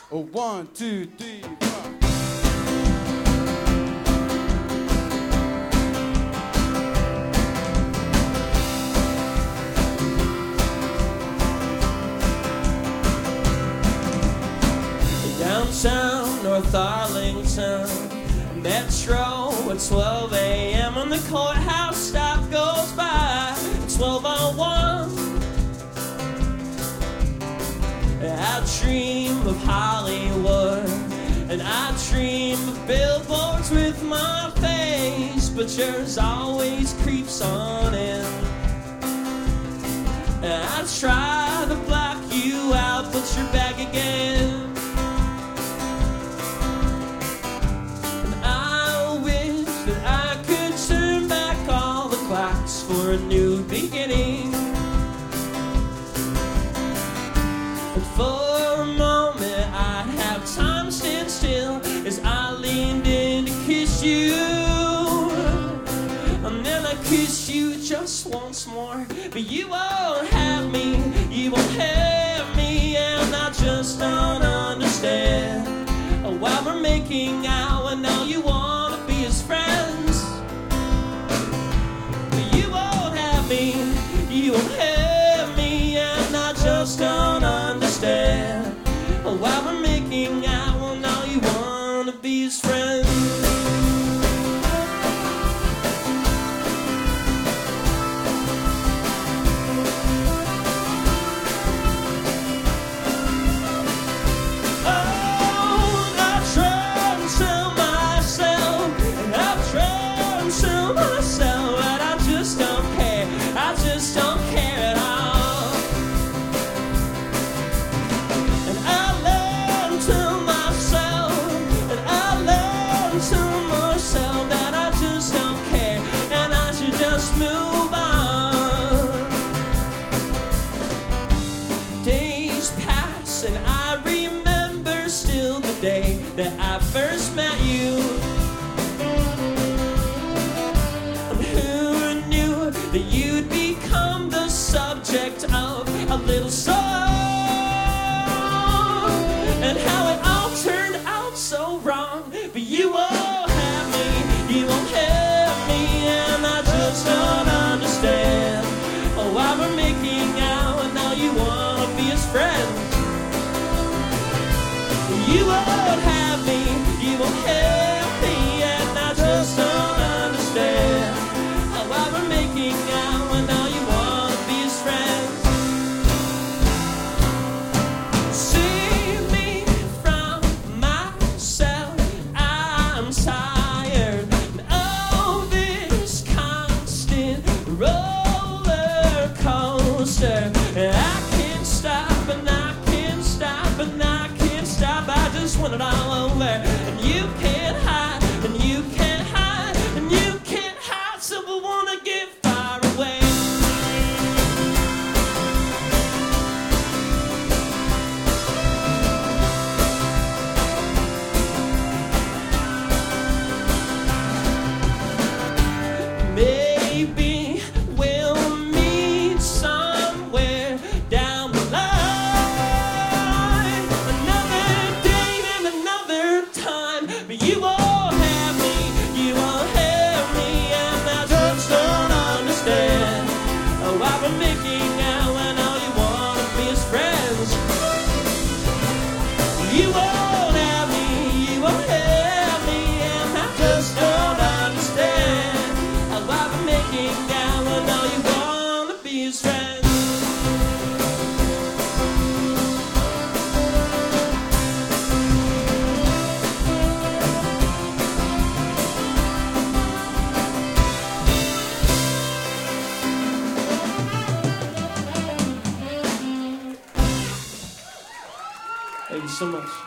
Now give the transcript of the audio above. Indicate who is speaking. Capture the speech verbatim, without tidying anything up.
Speaker 1: Oh, one, two, three, four.
Speaker 2: Downtown, North Arlington Metro at twelve a m when the courthouse stop goes by at twelve oh one. I dream of Hollywood and I dream of billboards with my face, but yours always creeps on in. And I try to block you out, but you're back again. For a new beginning, and for a moment I have time stand still as I leaned in to kiss you, and then I kiss you just once more, but you won't have me, you won't have me, and I just don't understand why we're making out and now you wanna be his friends. You won't have me, and I just don't understand why we're making out when now you wanna be his friend. Oh, I try and tell myself, and I try and tell myself that I just don't care, I just don't care at all. And I love to myself, and I love to myself that I just don't care, and I should just move on. Days pass and I remember still the day that I first met you. And who knew that you'd become the subject of a little song, and how it all turned out so wrong. But you won't have me, you won't have me, and I just don't understand why we're making out and now you wanna be his friend. You won't have me, you won't have me, and I just don't understand why we're making out and now you wanna be his friend. Save me from myself, I'm tired of this constant roller coaster. I can't stop and I can't stop and I can't stop, I just want it all over. And you can't hide and you can't hide and you can't hide, so I wanna get far away. Maybe we'll meet somewhere down the line, another day and another time, but you won't have me, you won't have me, and I just don't understand why we're making out when all you wanna be is friends. You won't have me, you won't have me, and I just don't understand why we're making out when all you wanna be is friends. Thank you so much.